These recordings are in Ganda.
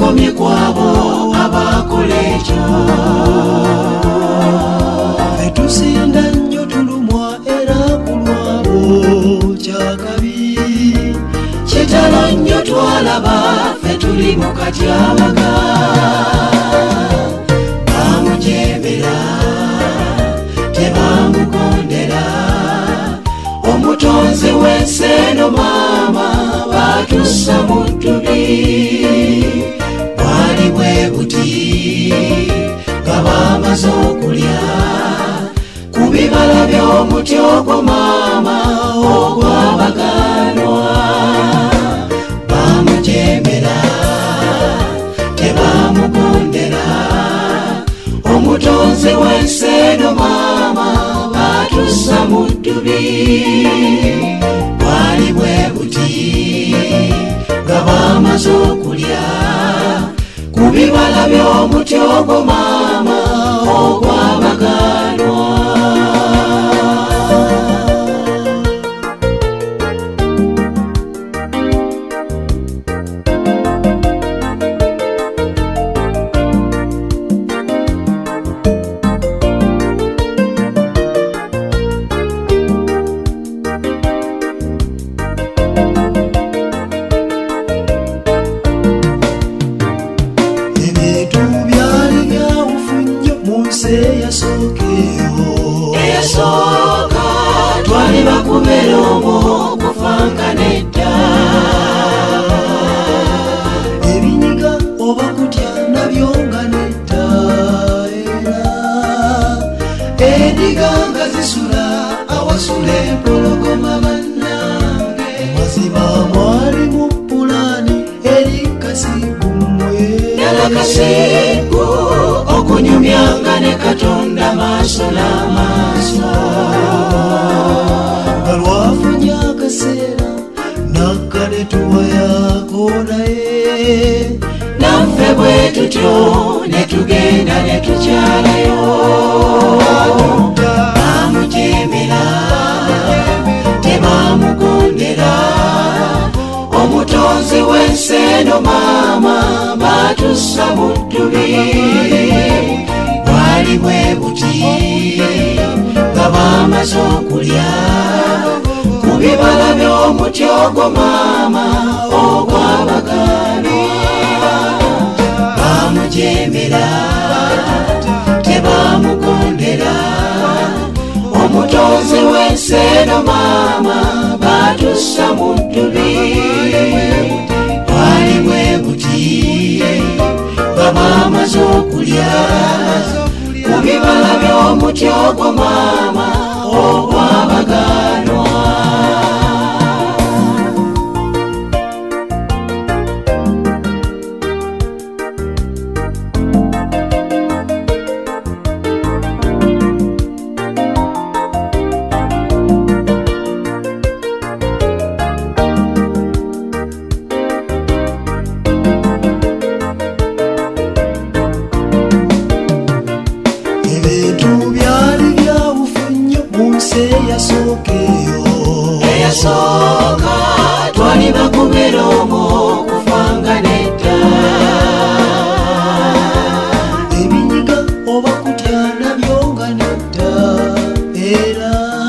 bakomye kwabo abakola ekyo. Ffe tusinda nnyo tulumwa era ku lwabo kyakabi. Kitalo nnyo twalaba ffe tuli mu katyabaga. Bamujemera tebamugondera, omutonzi w'ensi eno maama batussa mu ttubi. Bwali bwe buti nga bamaze okulya ku bibala by'omuti ogwo maama ogwabaganwa. Bamujemera tebamugondera, omutonzi w'ensi eno maama batussa mu ddubi. Bwali bwe buti nga bamaze okulya ku bibala by'omuti ogwo maama ogwabaganwa. Eyasooka twali bakubera omwo kufanga nedda. Ebinyiga oba kutya nabyo nga nedda era. Endiga nga zisula awasula empologoma bannange. Mazima mwali mu pulaani eri Kasigu mmwe. Ddala Kasigu okunyumyanga ne Katonda maaso n'amaaso. Nga lwafunye akaseera n'akaletuwa yaako naye. Naffe bwe tutyo ne tugenda ne tukyalayo. Bamujemera tebamugondera, omutonzi w'ensi eno maama batussa mu ddubi. Bwali bwe buti nga bamaze okulya ku bibala by'omuti ogwo maama ogwabaganwa. Bamujemera tebamugondera, omutonzi w'ensi eno maama batussa mu ddubi. Bwali bwe buti nga bamaze okulya ku bibala by'omuti ogwo maama ogwabaganwa. Eyasooka twali bakubera omwo kufanga nedda. Ebinyiga oba kutya nabyo nga nedda era.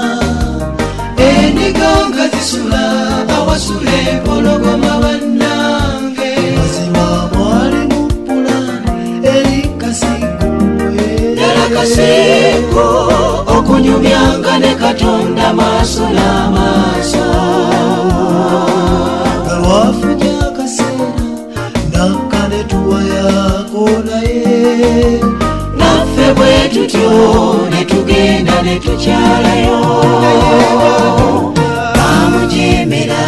Endiga nga zisula awasula empologoma bannange. Mazima mwali mu pulaani eri Kasigu mmwe. Ddala Kasigu okunyumyanga ne Katonda maaso n'amaaso. Nga lwafunye akaseera n'akaletuwa yaako naye. Naffe bwe tutyo ne tugenda ne tukyalayo. Bamujemera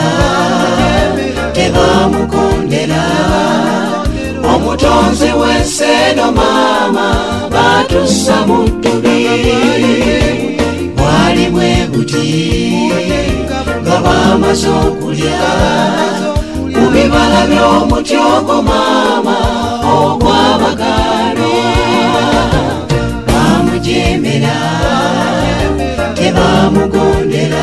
tebamugondera, omutonzi w'ensi eno maama batussa mu ddubi. Bwali bwe buti nga bamaze okulya ku bibala by'omuti ogwo maama ogwabaganwa. Bamujemera tebamugondera,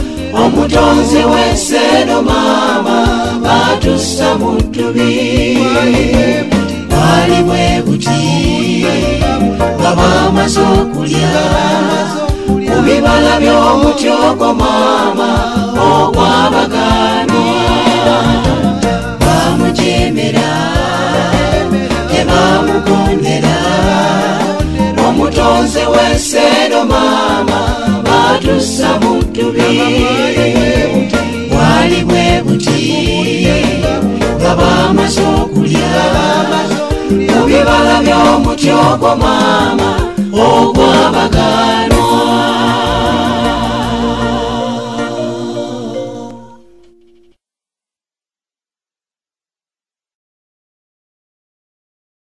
omutonzi w'ensi eno maama batussa mu ddubi. bwali bwe buti nga bamaze okulya ku bibala by'omuti ogwo maama ogwabaganwa bamujemera tebamugondera omutonze w'ensero maama batussa mu ttubi bwali bwe buti nga bamaze okulya ku bibala by'omuti ogwo maama